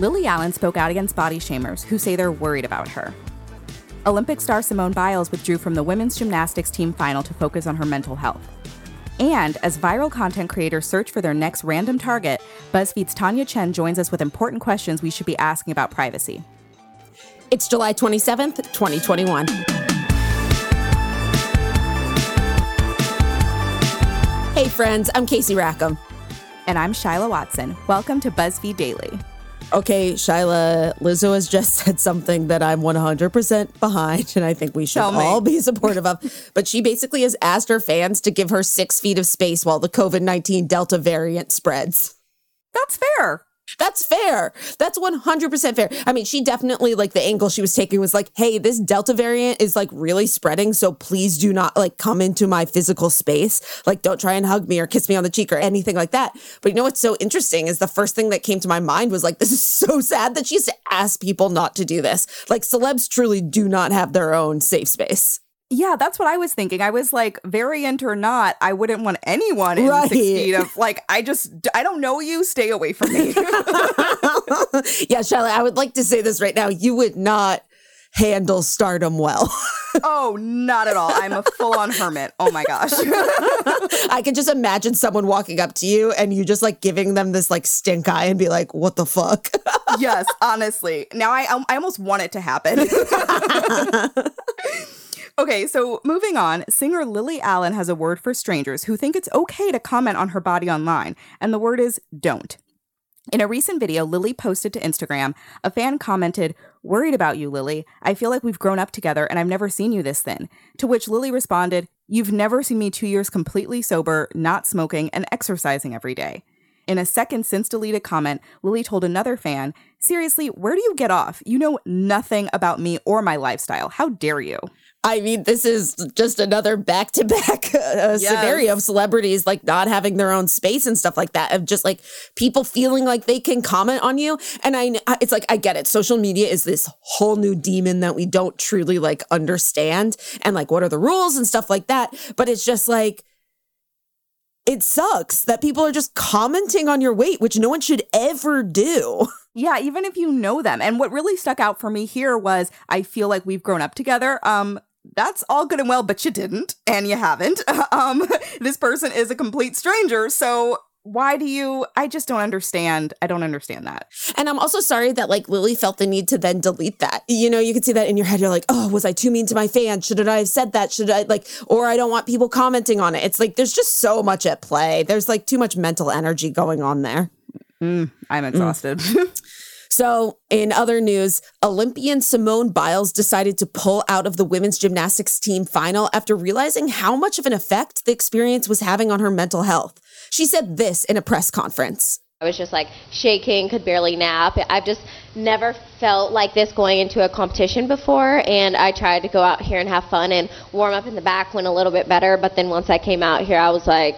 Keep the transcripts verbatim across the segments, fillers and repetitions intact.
Lily Allen spoke out against body shamers who say they're worried about her. Olympic star Simone Biles withdrew from the women's gymnastics team final to focus on her mental health. And as viral content creators search for their next random target, BuzzFeed's Tanya Chen joins us with important questions we should be asking about privacy. It's July twenty-seventh, twenty twenty-one. Hey friends, I'm Casey Rackham. And I'm Shyla Watson. Welcome to BuzzFeed Daily. Okay, Shyla, Lizzo has just said something that I'm one hundred percent behind, and I think we should all be supportive of. But she basically has asked her fans to give her six feet of space while the covid nineteen Delta variant spreads. That's fair. That's fair. That's one hundred percent fair. I mean, she definitely, like, the angle she was taking was like, hey, this Delta variant is, like, really spreading, so please do not, like, come into my physical space. Like, don't try and hug me or kiss me on the cheek or anything like that. But you know what's so interesting is the first thing that came to my mind was, like, this is so sad that she has to ask people not to do this. Like, celebs truly do not have their own safe space. Yeah, that's what I was thinking. I was like, variant or not, I wouldn't want anyone in right. six feet of, like, I just, I don't know you, stay away from me. Yeah, Shyla, I would like to say this right now. You would not handle stardom well. Oh, not at all. I'm a full-on hermit. Oh my gosh. I can just imagine someone walking up to you and you just like giving them this like stink eye and be like, what the fuck? Yes, honestly. Now I, I almost want it to happen. Okay, so moving on, singer Lily Allen has a word for strangers who think it's okay to comment on her body online, and the word is don't. In a recent video Lily posted to Instagram, a fan commented, "Worried about you, Lily. I feel like we've grown up together and I've never seen you this thin." To which Lily responded, "You've never seen me two years completely sober, not smoking, and exercising every day." In a second since deleted comment, Lily told another fan, "Seriously, where do you get off? You know nothing about me or my lifestyle. How dare you?" I mean, this is just another back-to-back uh, yes. scenario of celebrities like not having their own space and stuff like that, of just like people feeling like they can comment on you. And I, it's like, I get it. Social media is this whole new demon that we don't truly like understand. And like, what are the rules and stuff like that? But it's just like, it sucks that people are just commenting on your weight, which no one should ever do. Yeah, even if you know them. And what really stuck out for me here was, I feel like we've grown up together. Um, that's all good and well, but you didn't, and you haven't. Um, this person is a complete stranger, so why do you, I just don't understand. I don't understand that. And I'm also sorry that like Lily felt the need to then delete that. You know, you could see that in your head. You're like, oh, was I too mean to my fans? Should I have said that? Should I like, or I don't want people commenting on it. It's like, there's just so much at play. There's like too much mental energy going on there. Mm, I'm exhausted. Mm. So in other news, Olympian Simone Biles decided to pull out of the women's gymnastics team final after realizing how much of an effect the experience was having on her mental health. She said this in a press conference. I was just like shaking, could barely nap. I've just never felt like this going into a competition before, and I tried to go out here and have fun and warm up in the back, went a little bit better, but then once I came out here, I was like,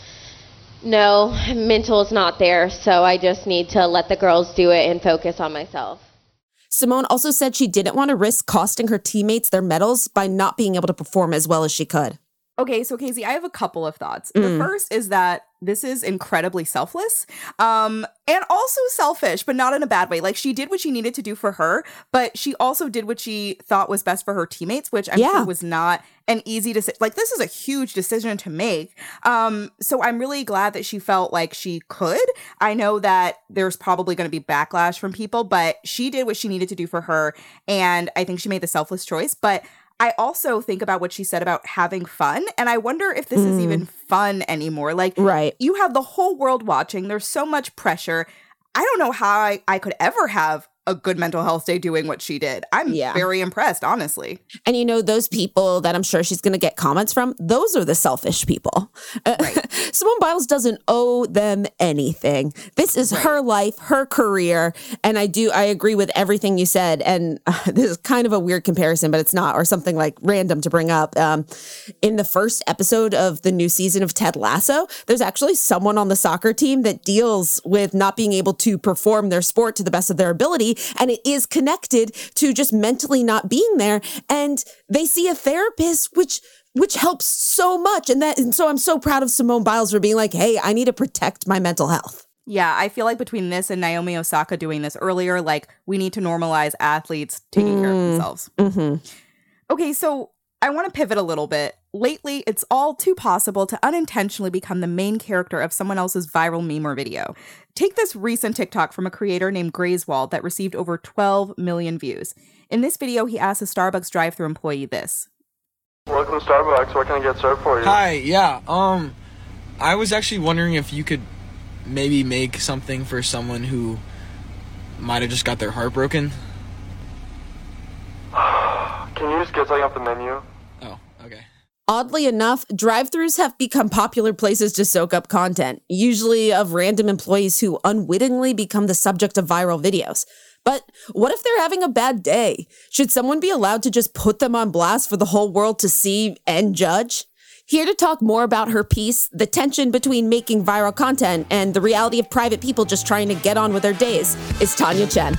no, mental is not there, so I just need to let the girls do it and focus on myself. Simone also said she didn't want to risk costing her teammates their medals by not being able to perform as well as she could. Okay, so Casey, I have a couple of thoughts. Mm. The first is that this is incredibly selfless um, and also selfish, but not in a bad way. Like, she did what she needed to do for her, but she also did what she thought was best for her teammates, which I'm yeah. sure was not an easy decision. Like, this is a huge decision to make. Um, so I'm really glad that she felt like she could. I know that there's probably going to be backlash from people, but she did what she needed to do for her, and I think she made the selfless choice. But I also think about what she said about having fun, and I wonder if this mm. is even fun anymore. Like, right. you have the whole world watching. There's so much pressure. I don't know how I, I could ever have a good mental health day doing what she did. I'm yeah. very impressed, honestly. And you know, those people that I'm sure she's going to get comments from, those are the selfish people. Right. Simone Biles doesn't owe them anything. This is right. her life, her career. And I do, I agree with everything you said. And uh, this is kind of a weird comparison, but it's not, or something like random to bring up. Um, in the first episode of the new season of Ted Lasso, there's actually someone on the soccer team that deals with not being able to perform their sport to the best of their ability. And it is connected to just mentally not being there. And they see a therapist, which which helps so much. And that, and so I'm so proud of Simone Biles for being like, hey, I need to protect my mental health. Yeah, I feel like between this and Naomi Osaka doing this earlier, like, we need to normalize athletes taking mm. care of themselves. Mm-hmm. Okay, so I want to pivot a little bit. Lately, it's all too possible to unintentionally become the main character of someone else's viral meme or video. Take this recent TikTok from a creator named Grayswald that received over twelve million views. In this video, he asked a Starbucks drive-thru employee this. Welcome to Starbucks. What can I get served for you? Hi, yeah. Um, I was actually wondering if you could maybe make something for someone who might have just got their heart broken. Can you just get something off the menu? Oh, okay. Oddly enough, drive-thrus have become popular places to soak up content, usually of random employees who unwittingly become the subject of viral videos. But what if they're having a bad day? Should someone be allowed to just put them on blast for the whole world to see and judge? Here to talk more about her piece, the tension between making viral content and the reality of private people just trying to get on with their days, is Tanya Chen.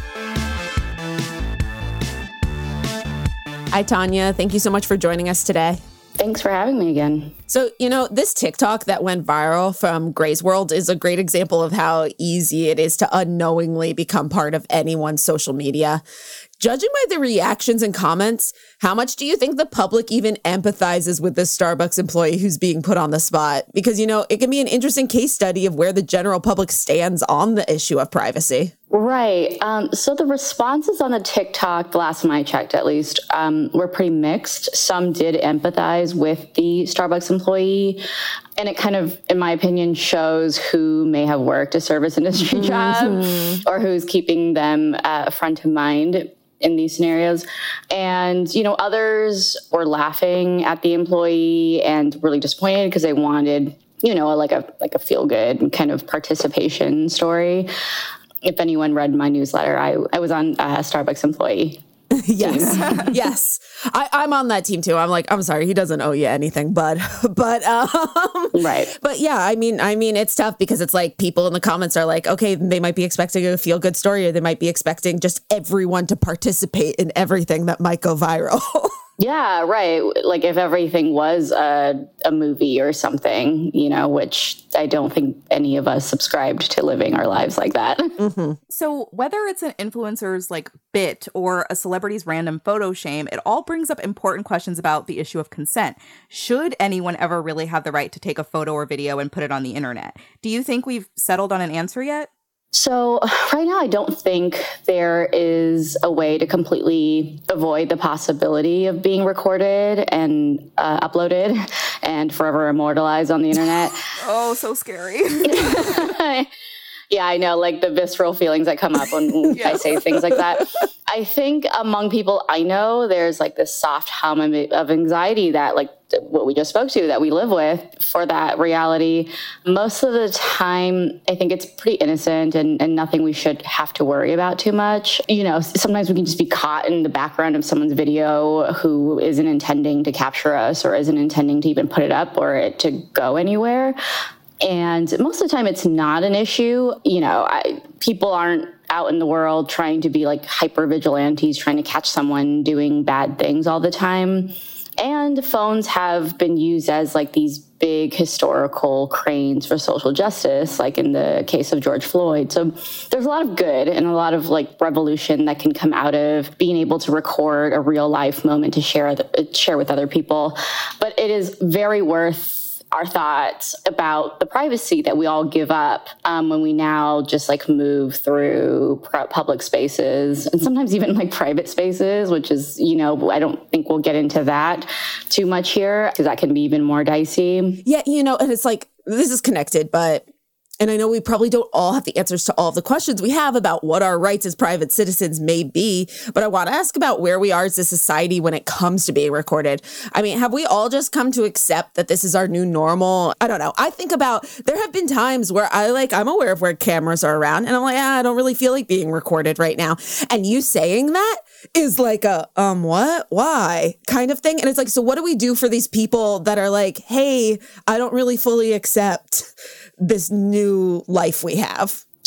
Hi, Tanya. Thank you so much for joining us today. Thanks for having me again. So, you know, this TikTok that went viral from Grayswald is a great example of how easy it is to unknowingly become part of anyone's social media. Judging by the reactions and comments, how much do you think the public even empathizes with this Starbucks employee who's being put on the spot? Because, you know, it can be an interesting case study of where the general public stands on the issue of privacy. Right. Um, so the responses on the TikTok, the last time I checked at least, um, were pretty mixed. Some did empathize with the Starbucks employee. And it kind of, in my opinion, shows who may have worked a service industry job mm-hmm. or who's keeping them uh, front of mind in these scenarios. And, you know, others were laughing at the employee and really disappointed because they wanted, you know, like a like a feel-good kind of participation story. If anyone read my newsletter, I, I was on a Starbucks employee. Yes. Yes. I, I'm on that team too. I'm like, I'm sorry, he doesn't owe you anything, bud. But um right. But yeah, I mean, I mean, it's tough because it's like people in the comments are like, okay, they might be expecting a feel good story, or they might be expecting just everyone to participate in everything that might go viral. Yeah, right. Like if everything was a, a movie or something, you know, which I don't think any of us subscribed to living our lives like that. Mm-hmm. So whether it's an influencer's like bit or a celebrity's random photo shame, it all brings up important questions about the issue of consent. Should anyone ever really have the right to take a photo or video and put it on the internet? Do you think we've settled on an answer yet? So right now, I don't think there is a way to completely avoid the possibility of being recorded and uh, uploaded and forever immortalized on the internet. Oh, so scary. Yeah, I know, like the visceral feelings that come up when yeah. I say things like that. I think among people I know, there's like this soft hum of anxiety that like what we just spoke to that we live with for that reality. Most of the time, I think it's pretty innocent and, and nothing we should have to worry about too much. You know, sometimes we can just be caught in the background of someone's video who isn't intending to capture us or isn't intending to even put it up or it to go anywhere. And most of the time it's not an issue. You know, I, people aren't out in the world trying to be like hyper vigilantes, trying to catch someone doing bad things all the time. And phones have been used as like these big historical cranes for social justice, like in the case of George Floyd. So there's a lot of good and a lot of like revolution that can come out of being able to record a real life moment to share, share with other people. But it is very worth our thoughts about the privacy that we all give up um, when we now just like move through public spaces and sometimes even like private spaces, which is, you know, I don't think we'll get into that too much here because that can be even more dicey. Yeah, you know, and it's like, this is connected, but and I know we probably don't all have the answers to all of the questions we have about what our rights as private citizens may be, but I want to ask about where we are as a society when it comes to being recorded. I mean, have we all just come to accept that this is our new normal? I don't know. I think about, there have been times where I like, I'm aware of where cameras are around and I'm like, ah, I don't really feel like being recorded right now. And you saying that is like a, um, what, why kind of thing. And it's like, so what do we do for these people that are like, hey, I don't really fully accept this new life we have?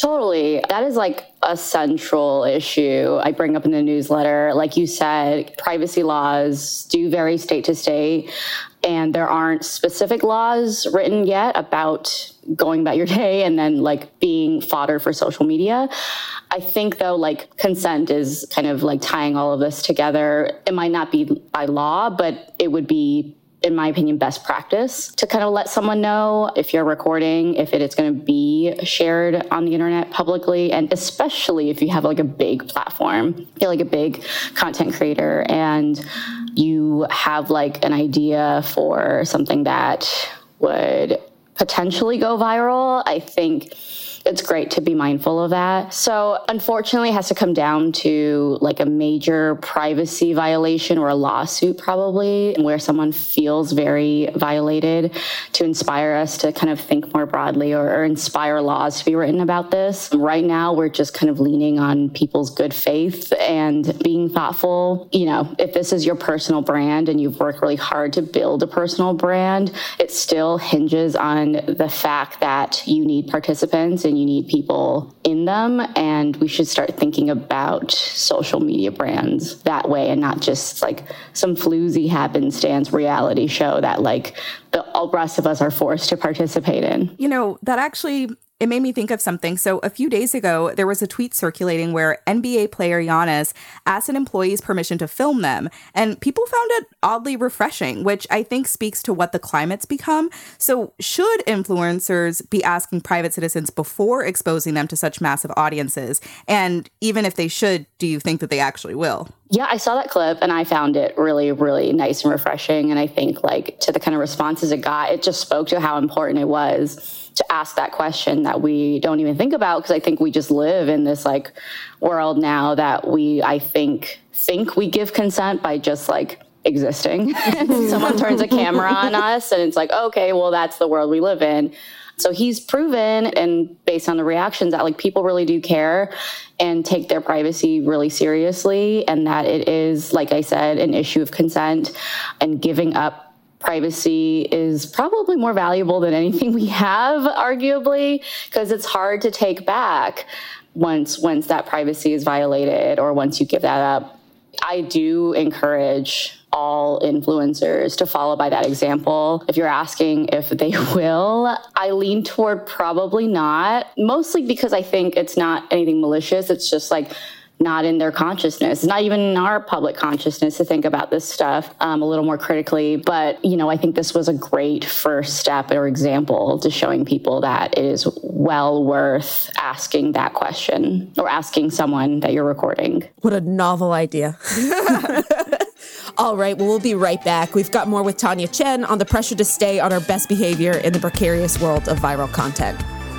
Totally. That is like a central issue I bring up in the newsletter. Like you said, privacy laws do vary state to state, and there aren't specific laws written yet about going about your day and then like being fodder for social media. I think though, like consent is kind of like tying all of this together. It might not be by law, but it would be, in my opinion, best practice to kind of let someone know if you're recording, if it is going to be shared on the internet publicly, and especially if you have like a big platform, you're like a big content creator and you have like an idea for something that would potentially go viral. I think it's great to be mindful of that. So unfortunately, it has to come down to like a major privacy violation or a lawsuit probably, where someone feels very violated, to inspire us to kind of think more broadly, or, or inspire laws to be written about this. Right now, we're just kind of leaning on people's good faith and being thoughtful. You know, if this is your personal brand and you've worked really hard to build a personal brand, it still hinges on the fact that you need participants and you need people in them. And we should start thinking about social media brands that way, and not just like some floozy happenstance reality show that like the all rest of us are forced to participate in. You know, that actually, it made me think of something. So a few days ago, there was a tweet circulating where N B A player Giannis asked an employee's permission to film them. And people found it oddly refreshing, which I think speaks to what the climate's become. So should influencers be asking private citizens before exposing them to such massive audiences? And even if they should, do you think that they actually will? Yeah, I saw that clip and I found it really, really nice and refreshing. And I think like to the kind of responses it got, it just spoke to how important it was to ask that question that we don't even think about, because I think we just live in this like world now that we, I think, think we give consent by just like existing. Someone turns a camera on us and it's like, okay, well, that's the world we live in. So he's proven, and based on the reactions, that like people really do care and take their privacy really seriously, and that it is, like I said, an issue of consent, and giving up privacy is probably more valuable than anything we have, arguably, because it's hard to take back once once that privacy is violated, or once you give that up. I do encourage all influencers to follow by that example. If you're asking if they will, I lean toward probably not, mostly because I think it's not anything malicious. It's just like not in their consciousness. It's not even in our public consciousness to think about this stuff um, a little more critically. But, you know, I think this was a great first step or example to showing people that it is well worth asking that question, or asking someone that you're recording. What a novel idea. All right, well, we'll be right back. We've got more with Tanya Chen on the pressure to stay on our best behavior in the precarious world of viral content.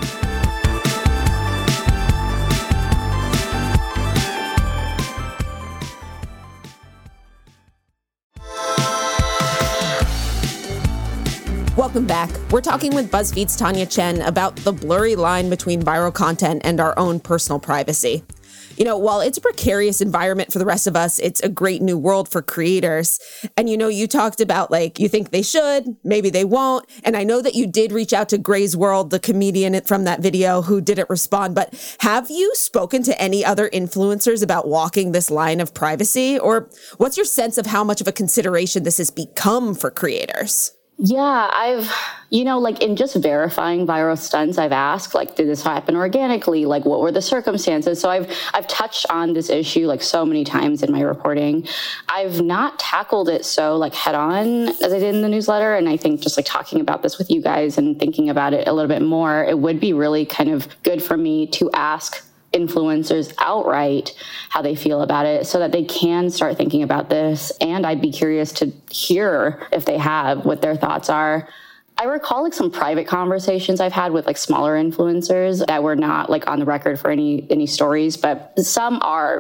Welcome back. We're talking with BuzzFeed's Tanya Chen about the blurry line between viral content and our own personal privacy. You know, while it's a precarious environment for the rest of us, it's a great new world for creators. And, you know, you talked about, like, you think they should, maybe they won't. And I know that you did reach out to Gray's World, the comedian from that video, who didn't respond. But have you spoken to any other influencers about walking this line of privacy? Or what's your sense of how much of a consideration this has become for creators? Yeah, I've, you know, like in just verifying viral stunts, I've asked, like, did this happen organically? Like, what were the circumstances? So I've, I've touched on this issue like so many times in my reporting. I've not tackled it so like head on as I did in the newsletter. And I think just like talking about this with you guys and thinking about it a little bit more, it would be really kind of good for me to ask influencers outright how they feel about it, so that they can start thinking about this. And I'd be curious to hear if they have, what their thoughts are. I recall like some private conversations I've had with like smaller influencers that were not like on the record for any any stories, but some are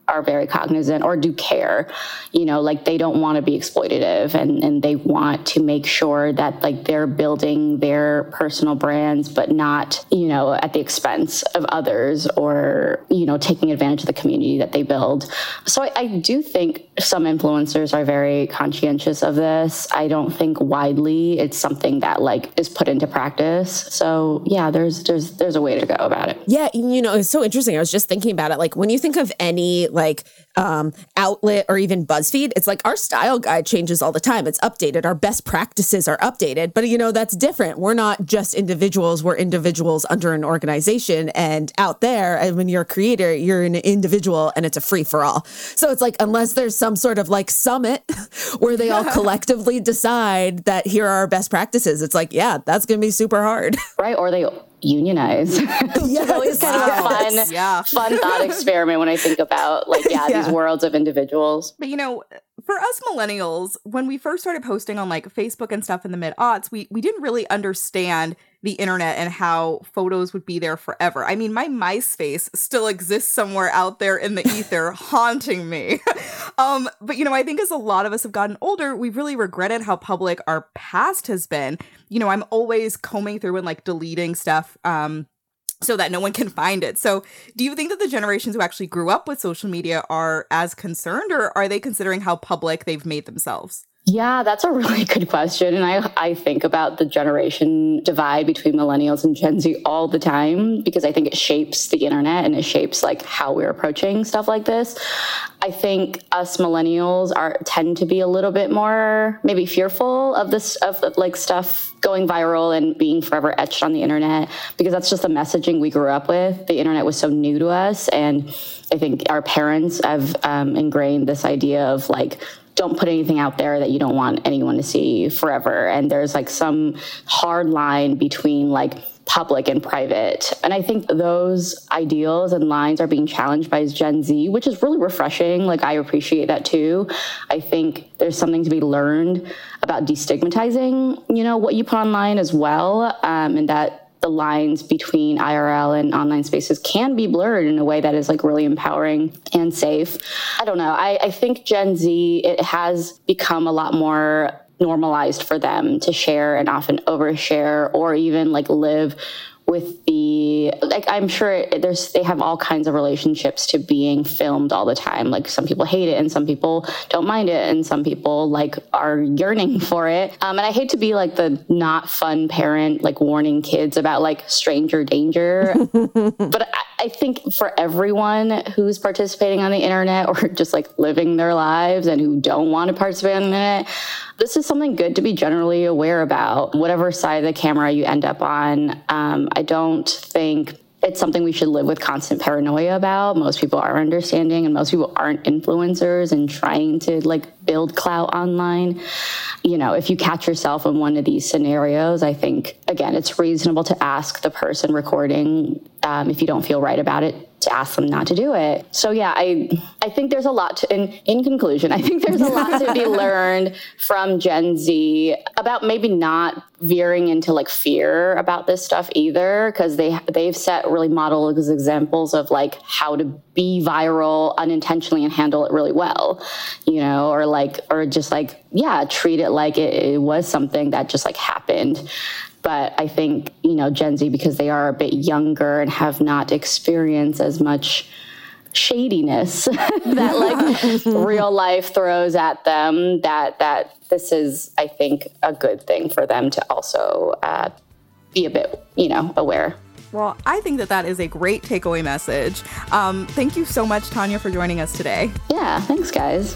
are very cognizant or do care, you know, like they don't want to be exploitative and, and they want to make sure that like they're building their personal brands, but not, you know, at the expense of others or, you know, taking advantage of the community that they build. So I, I do think some influencers are very conscientious of this. I don't think widely it's something that like is put into practice. So yeah, there's, there's, there's a way to go about it. Yeah. You know, it's so interesting. I was just thinking about it. Like when you think of any like um, outlet or even BuzzFeed, it's like our style guide changes all the time. It's updated. Our best practices are updated, but you know, that's different. We're not just individuals. We're individuals under an organization, and out there, and when you're a creator, you're an individual and it's a free for all. So it's like, unless there's some sort of like summit where they all collectively decide that here are our best practices, it's like, yeah, that's going to be super hard. Right. Or they unionize. Yeah, it's always kind of a fun, yeah. fun thought experiment when I think about like, yeah, yeah, these worlds of individuals. But you know, for us millennials, when we first started posting on like Facebook and stuff in the mid-aughts, we, we didn't really understand the internet and how photos would be there forever. I mean, my MySpace still exists somewhere out there in the ether, haunting me. um, but, you know, I think as a lot of us have gotten older, we've really regretted how public our past has been. You know, I'm always combing through and like deleting stuff um, so that no one can find it. So do you think that the generations who actually grew up with social media are as concerned, or are they considering how public they've made themselves? Yeah, that's a really good question. And I, I think about the generation divide between millennials and Gen Z all the time, because I think it shapes the internet and it shapes like how we're approaching stuff like this. I think us millennials are tend to be a little bit more maybe fearful of this, of like stuff going viral and being forever etched on the internet, because that's just the messaging we grew up with. The internet was so new to us. And I think our parents have um, ingrained this idea of like, don't put anything out there that you don't want anyone to see forever. And there's like some hard line between like public and private. And I think those ideals and lines are being challenged by Gen Z, which is really refreshing. Like I appreciate that too. I think there's something to be learned about destigmatizing, you know, what you put online as well. Um, and that the lines between I R L and online spaces can be blurred in a way that is like really empowering and safe. I don't know. I, I think Gen Z, it has become a lot more normalized for them to share and often overshare, or even like live with the, like, I'm sure there's, they have all kinds of relationships to being filmed all the time. Like some people hate it and some people don't mind it. And some people like are yearning for it. Um, and I hate to be like the not fun parent, like warning kids about like stranger danger. But I, I think for everyone who's participating on the internet or just like living their lives and who don't want to participate on the internet, this is something good to be generally aware about, whatever side of the camera you end up on. Um, I don't think it's something we should live with constant paranoia about. Most people are understanding, and most people aren't influencers and trying to like build clout online. You know, if you catch yourself in one of these scenarios, I think, again, it's reasonable to ask the person recording, um, if you don't feel right about it, to ask them not to do it. So yeah, I I think there's a lot to, in, in conclusion, I think there's a lot to be learned from Gen Z about maybe not veering into like fear about this stuff either, because they, they've set really model examples of like how to be viral unintentionally and handle it really well, you know, or like, or just like, yeah, treat it like it, it was something that just like happened. But I think, you know, Gen Z, because they are a bit younger and have not experienced as much shadiness that like real life throws at them, that that this is, I think, a good thing for them to also uh, be a bit, you know, aware. Well, I think that that is a great takeaway message. Um, thank you so much, Tanya, for joining us today. Yeah, thanks, guys.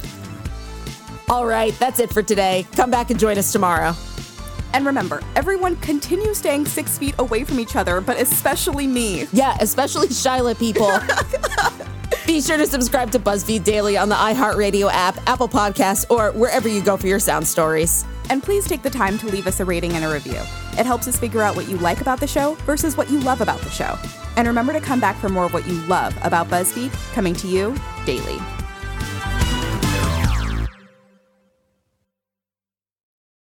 All right, that's it for today. Come back and join us tomorrow. And remember, everyone continue staying six feet away from each other, but especially me. Yeah, especially Shyla people. Be sure to subscribe to BuzzFeed Daily on the iHeartRadio app, Apple Podcasts, or wherever you go for your sound stories. And please take the time to leave us a rating and a review. It helps us figure out what you like about the show versus what you love about the show. And remember to come back for more of what you love about BuzzFeed, coming to you daily.